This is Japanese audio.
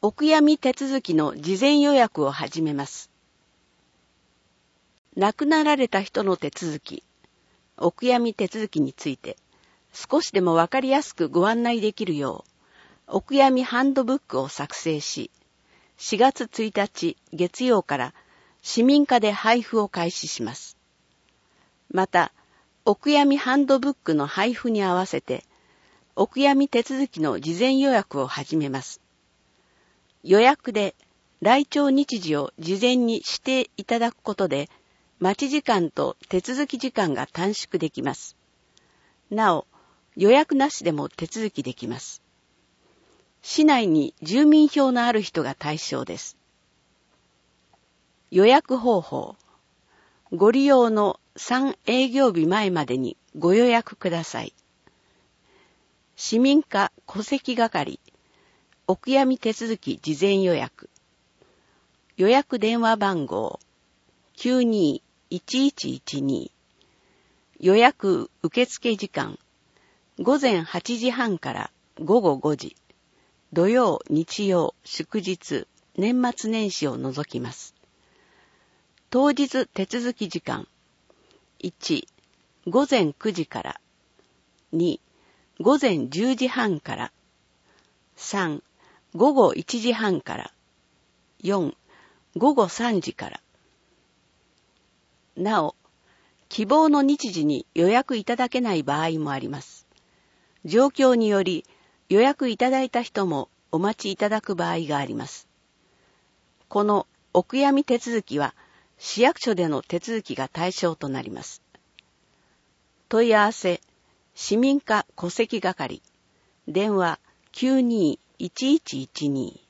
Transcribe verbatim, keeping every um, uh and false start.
お悔やみ手続きの事前予約を始めます。亡くなられた人の手続き、お悔やみ手続きについて少しでもわかりやすくご案内できるよう、お悔やみハンドブックを作成し、しがつついたち月曜から市民課で配布を開始します。また、お悔やみハンドブックの配布に合わせて、お悔やみ手続きの事前予約を始めます。予約で来庁日時を事前に指定いただくことで、待ち時間と手続き時間が短縮できます。なお、予約なしでも手続きできます。市内に住民票のある人が対象です。予約方法。ご利用のさん営業日前までにご予約ください。市民課戸籍係、お悔やみ手続き事前予約。予約電話番号 きゅうにーいちいちいちに。予約受付時間ごぜんはちじはんからごごごじ。土曜、日曜、祝日、年末年始を除きます。当日手続き時間いち、ごぜんくじからに、ごぜんじゅうじはんからさん、ごごいちじはんからよん、ごごさんじからなお、希望の日時に予約いただけない場合もあります。状況により予約いただいた人もお待ちいただく場合があります。このお悔やみ手続きは市役所での手続きが対象となります。問い合わせ、市民課戸籍係、電話 きゅうにーいちいちいちに。